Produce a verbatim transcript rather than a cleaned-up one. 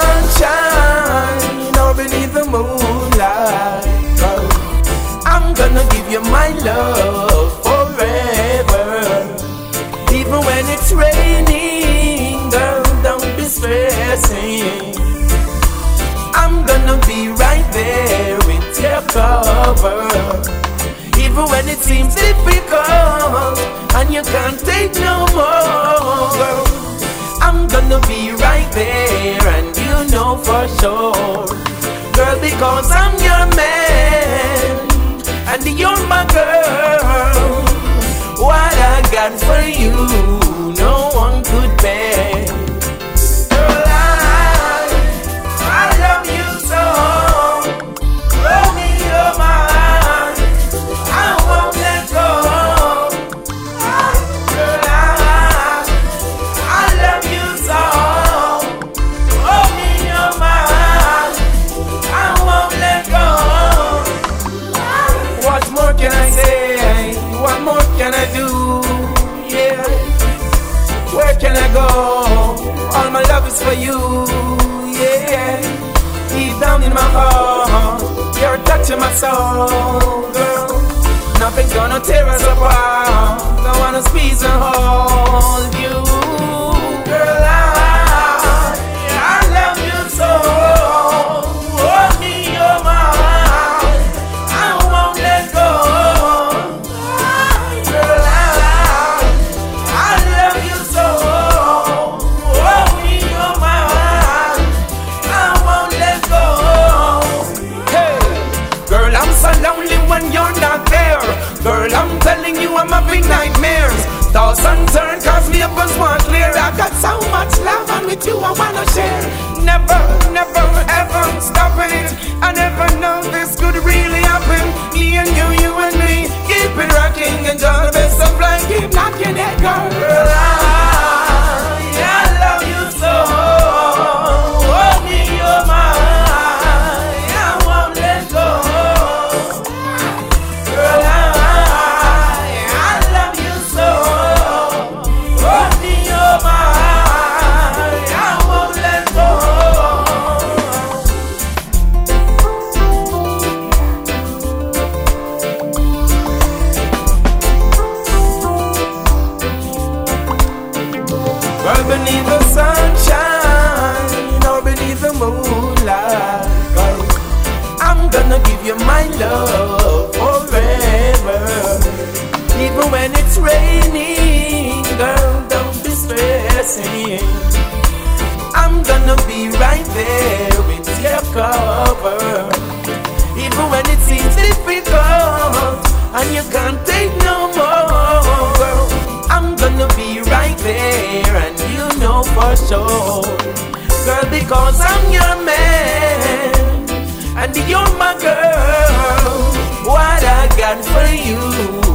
sunshine or beneath the moonlight, girl, I'm gonna give you my love forever. Even when it's raining, girl, don't be stressing. I'm gonna be right there with your cover. Even when it seems difficult and you can't take no more, girl, I'm gonna be right there, and you know for sure, girl, because I'm your man and you're my girl. What I got for you, no one could bear. Girl, I, I love you so. Hold me your mind, I won't let go. Girl, I, I love you so. Hold me your mind, I won't let go. What more can I say? What more can I do? Yeah. Where can I go? All my love is for you. Yeah. Deep down in my heart, you're touching my soul, girl. Nothing's gonna tear us apart. I wanna squeeze and hold you, girl. I, I love you so. Hold me your mind, I won't let go. Girl, I, I love you so. Hold me your mind, I won't let go. Hey, girl, I'm so lonely when you're not there. Girl, I'm telling you I'm having nightmares. Toss and turn cause me up and want clear. I got so much love and with you I wanna share. Never, never, ever stop it. I never know this could really happen. Me and you, you and me, keep it rocking. Enjoy the best of life, keep knocking it, girl. Girl, I, I love you so. Hold me your mind, I won't let go. Girl, I, I love you so. Hold me your mind, I won't let go. Girl, beneath the sunshine or beneath the moonlight, girl, I'm gonna give you my love forever. Even when it's raining, girl, don't be stressing. I'm gonna be right there with your cover. Even when it seems difficult and you can't take no more, girl, I'm gonna be right there, and you know for sure, girl, because I'm your man and you're my girl. What I got for you,